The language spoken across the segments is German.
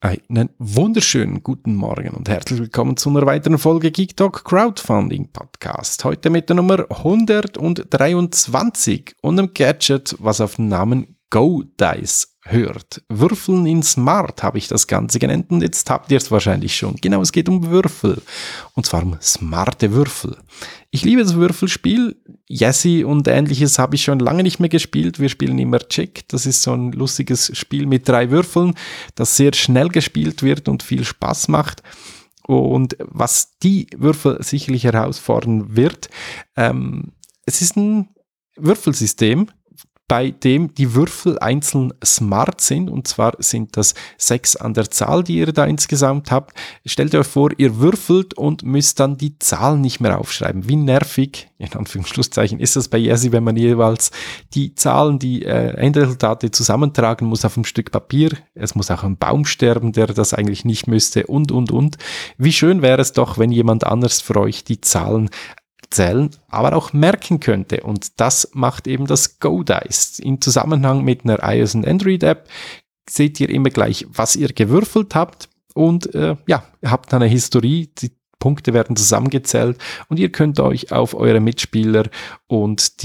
Einen wunderschönen guten Morgen und herzlich willkommen zu einer weiteren Folge Geek Talk Crowdfunding Podcast. Heute mit der Nummer 123 und einem Gadget, was auf den Namen Go-Dice hört. Würfeln in Smart habe ich das Ganze genannt und jetzt habt ihr es wahrscheinlich schon. Genau, es geht um Würfel und zwar um smarte Würfel. Ich liebe das Würfelspiel. Yessi und ähnliches habe ich schon lange nicht mehr gespielt. Wir spielen immer Check. Das ist so ein lustiges Spiel mit 3 Würfeln, das sehr schnell gespielt wird und viel Spaß macht. Und was die Würfel sicherlich herausfordern wird, es ist ein Würfelsystem, bei dem die Würfel einzeln smart sind, und zwar sind das 6 an der Zahl, die ihr da insgesamt habt. Stellt euch vor, ihr würfelt und müsst dann die Zahl nicht mehr aufschreiben. Wie nervig, in Anführungsschlusszeichen, ist das bei Yessi, wenn man jeweils die Zahlen, die Endresultate zusammentragen muss auf einem Stück Papier. Es muss auch ein Baum sterben, der das eigentlich nicht müsste und. Wie schön wäre es doch, wenn jemand anders für euch die Zahlen zählen, aber auch merken könnte. Und das macht eben das Go-Dice. In Zusammenhang mit einer iOS- und Android-App seht ihr immer gleich, was ihr gewürfelt habt und habt dann eine Historie. Die Punkte werden zusammengezählt und ihr könnt euch auf eure Mitspieler und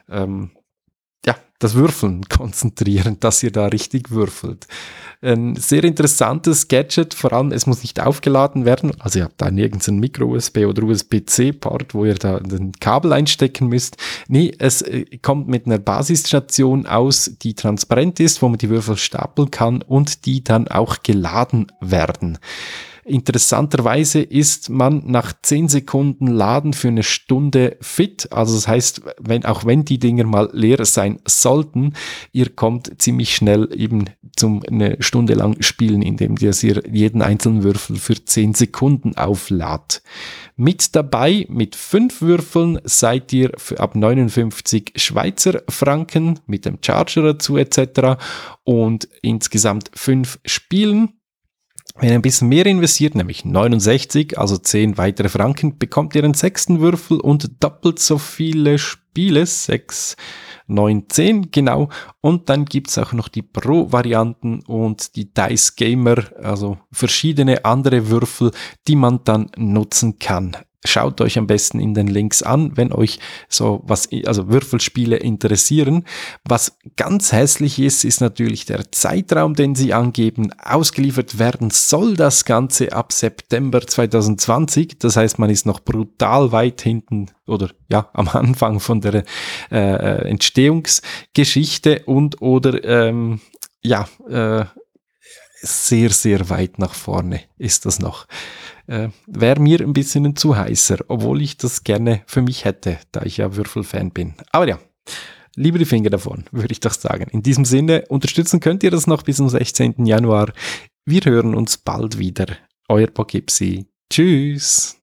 das Würfeln konzentrieren, dass ihr da richtig würfelt. Ein sehr interessantes Gadget, vor allem es muss nicht aufgeladen werden, also ihr habt da nirgends einen Micro-USB oder USB-C-Port, wo ihr da ein Kabel einstecken müsst. Nee, es kommt mit einer Basisstation aus, die transparent ist, wo man die Würfel stapeln kann und die dann auch geladen werden. Interessanterweise ist man nach 10 Sekunden Laden für eine Stunde fit. Also das heißt, wenn die Dinger mal leer sein sollten, ihr kommt ziemlich schnell eben zum eine Stunde lang spielen, indem ihr jeden einzelnen Würfel für 10 Sekunden aufladt. Mit dabei, mit 5 Würfeln, seid ihr ab 59 Schweizer Franken mit dem Charger dazu etc. Und insgesamt 5 Spielen. Wenn ihr ein bisschen mehr investiert, nämlich 69, also 10 weitere Franken, bekommt ihr einen 6. Würfel und doppelt so viele Spiele, 6, 9, 10, genau. Und dann gibt's auch noch die Pro-Varianten und die Dice Gamer, also verschiedene andere Würfel, die man dann nutzen kann. Schaut euch am besten in den Links an, wenn euch Würfelspiele interessieren. Was ganz hässlich ist, ist natürlich der Zeitraum, den sie angeben. Ausgeliefert werden soll das Ganze ab September 2020. Das heißt, man ist noch brutal weit hinten oder am Anfang von der Entstehungsgeschichte sehr, sehr weit nach vorne ist das noch. Wäre mir ein bisschen ein zu heißer, obwohl ich das gerne für mich hätte, da ich ja Würfelfan bin. Aber ja, lieber die Finger davon, würde ich doch sagen. In diesem Sinne, unterstützen könnt ihr das noch bis zum 16. Januar. Wir hören uns bald wieder. Euer Poughkeepsie. Tschüss.